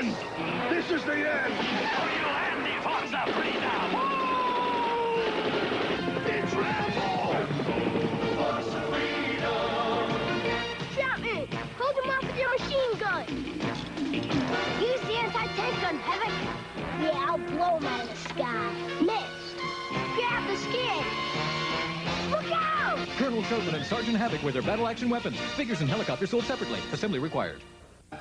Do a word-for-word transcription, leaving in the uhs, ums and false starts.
end! This is the end! For you and the Forza Freedom! It's Rambo! Forza Freedom! Chapman, hold him off with your machine gun! Use the anti-tank gun, Havoc! Yeah, I'll blow him out of the sky. Missed! Grab the skid! Look out! Colonel Shelton and Sergeant Havoc with their battle action weapons. Figures and helicopters sold separately. Assembly required.